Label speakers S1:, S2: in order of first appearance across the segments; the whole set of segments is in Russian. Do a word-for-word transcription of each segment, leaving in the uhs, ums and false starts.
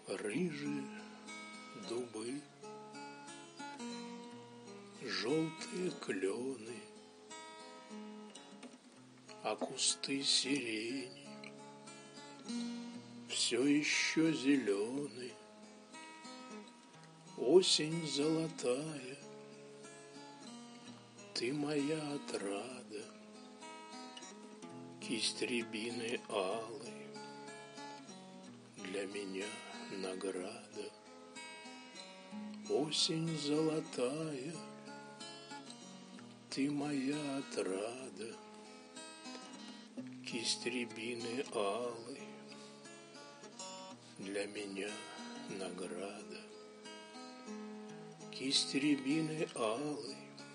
S1: Рыжие дубы, желтые клены, а кусты сирени все еще зелены. Осень золотая, ты моя отрада, кисть рябины алой для меня награда. Осень золотая, ты моя отрада, кисть рябины алой для меня награда. Кисть рябины алой,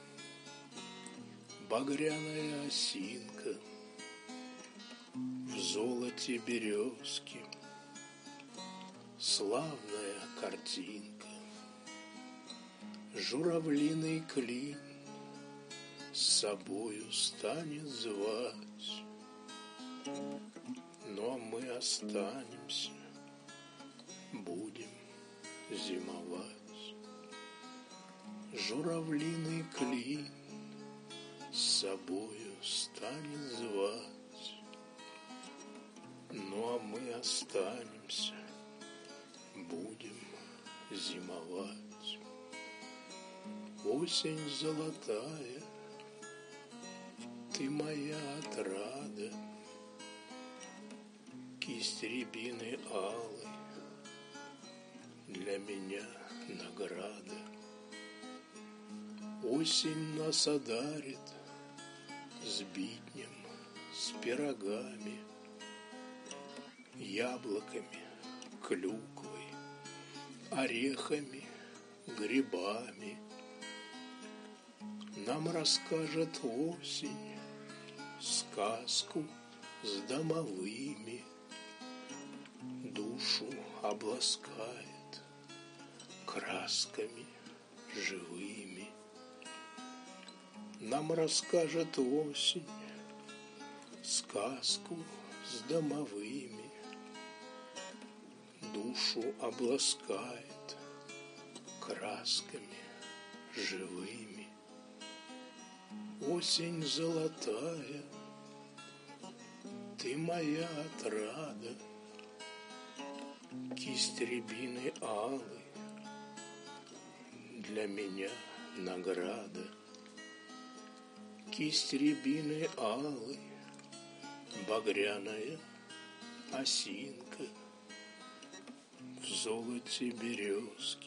S1: багряная осинка, в золоте березки, славная картинка. Журавлиный клин с собою станет звать, но мы останемся, будем зимовать. Журавлиный клин с собою станет звать, ну а мы останемся, будем зимовать. Осень золотая, ты моя отрада, кисть рябины алой для меня награда. Осень нас одарит сбитнем, с пирогами, яблоками, клюквой, орехами, грибами. Нам расскажет осень сказку с домовыми, душу обласкает красками живыми. Нам расскажет осень сказку с домовыми, душу обласкает красками живыми. Осень золотая, ты моя отрада, кисть рябины алой для меня награда. Кисть рябины алой, багряная осинка, в золоте березки,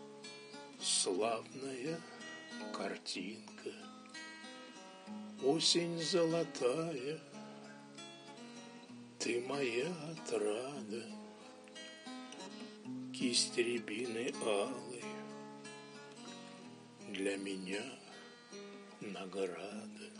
S1: славная картинка. Осень золотая, ты моя отрада, кисть рябины алой для меня награда.